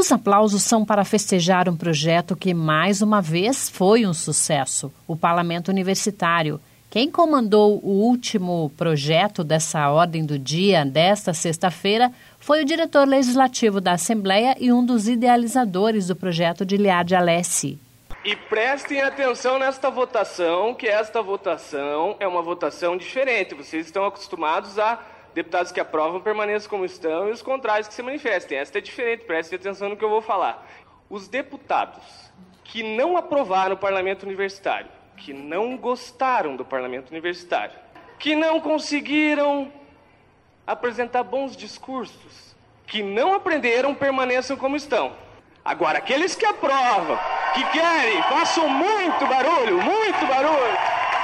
Os aplausos são para festejar um projeto que, mais uma vez, foi um sucesso, o Parlamento Universitário. Quem comandou o último projeto dessa ordem do dia, desta sexta-feira, foi o diretor legislativo da Assembleia e um dos idealizadores do projeto de Liad Alessi. E prestem atenção nesta votação, que esta votação é uma votação diferente. Vocês estão acostumados a deputados que aprovam permaneçam como estão e os contrários que se manifestem. Esta é diferente, prestem atenção no que eu vou falar. Os deputados que não aprovaram o Parlamento Universitário, que não gostaram do Parlamento Universitário, que não conseguiram apresentar bons discursos, que não aprenderam, permaneçam como estão. Agora, aqueles que aprovam, que querem, façam muito barulho, muito barulho.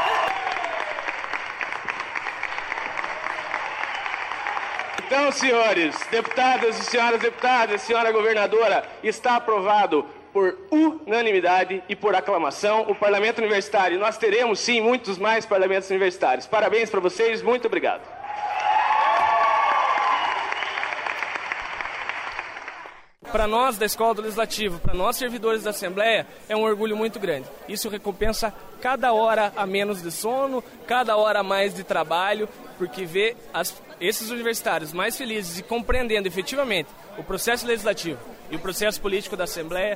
Então, senhores deputados e senhoras deputadas, senhora governadora, está aprovado por unanimidade e por aclamação o Parlamento Universitário. Nós teremos, sim, muitos mais parlamentos universitários. Parabéns para vocês, muito obrigado. Para nós da Escola do Legislativo, para nós servidores da Assembleia, é um orgulho muito grande. Isso recompensa cada hora a menos de sono, cada hora a mais de trabalho, porque ver esses universitários mais felizes e compreendendo efetivamente o processo legislativo e o processo político da Assembleia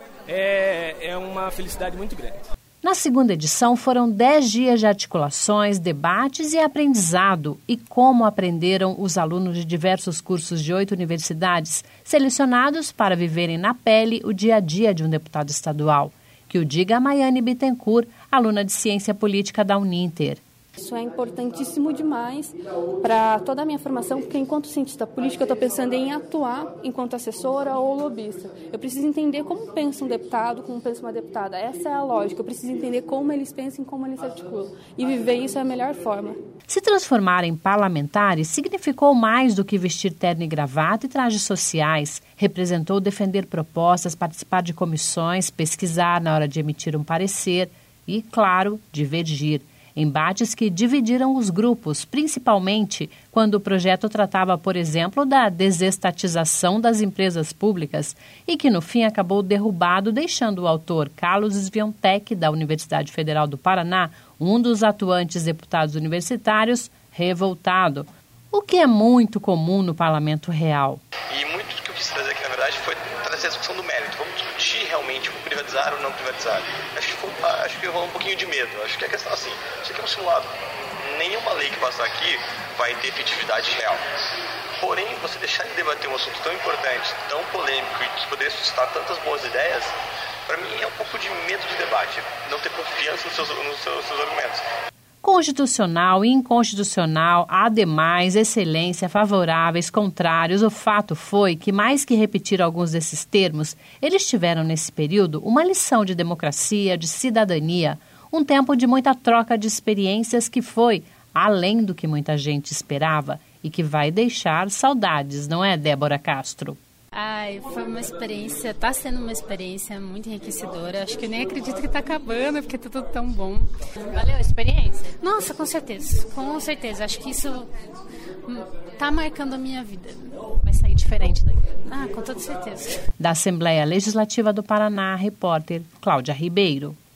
é uma felicidade muito grande. Na segunda edição foram 10 dias de articulações, debates e aprendizado. E como aprenderam os alunos de diversos cursos de 8 universidades, selecionados para viverem na pele o dia a dia de um deputado estadual. Que o diga a Maiane Bittencourt, aluna de Ciência Política da Uninter. Isso é importantíssimo demais para toda a minha formação, porque enquanto cientista política eu estou pensando em atuar enquanto assessora ou lobista. Eu preciso entender como pensa um deputado, como pensa uma deputada. Essa é a lógica, eu preciso entender como eles pensam e como eles se articulam. E viver isso é a melhor forma. Se transformar em parlamentares significou mais do que vestir terno e gravata e trajes sociais. Representou defender propostas, participar de comissões, pesquisar na hora de emitir um parecer e, claro, divergir. Embates que dividiram os grupos, principalmente quando o projeto tratava, por exemplo, da desestatização das empresas públicas e que, no fim, acabou derrubado, deixando o autor Carlos Sviontek, da Universidade Federal do Paraná, um dos atuantes deputados universitários, revoltado, o que é muito comum no parlamento real. E muito do que eu quis trazer aqui, na verdade, foi trazer a discussão do mérito. Vamos discutir realmente o privatizar ou não privatizar. Acho que rolou um pouquinho de medo. Acho que a questão assim, isso aqui é um simulado. Nenhuma lei que passar aqui vai ter efetividade real. Porém, você deixar de debater um assunto tão importante, tão polêmico e que poderia suscitar tantas boas ideias, para mim é um pouco de medo de debate, não ter confiança nos seus argumentos. Constitucional e inconstitucional, ademais, excelência, favoráveis, contrários, o fato foi que, mais que repetir alguns desses termos, eles tiveram nesse período uma lição de democracia, de cidadania, um tempo de muita troca de experiências que foi além do que muita gente esperava e que vai deixar saudades, não é, Débora Castro? Foi uma experiência, está sendo uma experiência muito enriquecedora. Acho que eu nem acredito que está acabando, porque está tudo tão bom. Valeu a experiência? Nossa, com certeza, com certeza. Acho que isso está marcando a minha vida. Vai sair diferente daqui? Com toda certeza. Da Assembleia Legislativa do Paraná, repórter Cláudia Ribeiro.